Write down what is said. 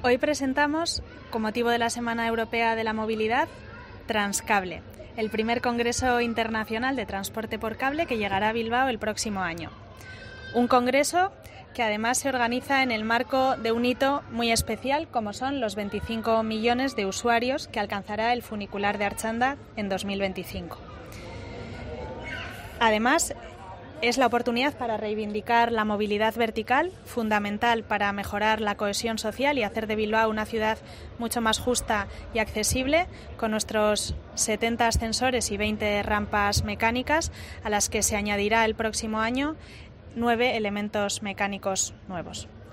Hoy presentamos, con motivo de la Semana Europea de la Movilidad, Transcable, el primer congreso internacional de transporte por cable que llegará a Bilbao el próximo año. Un congreso que además se organiza en el marco de un hito muy especial, como son los 25 millones de usuarios que alcanzará el funicular de Artxanda en 2025. Además, es la oportunidad para reivindicar la movilidad vertical, fundamental para mejorar la cohesión social y hacer de Bilbao una ciudad mucho más justa y accesible, con nuestros 70 ascensores y 20 rampas mecánicas, a las que se añadirá el próximo año 9 elementos mecánicos nuevos.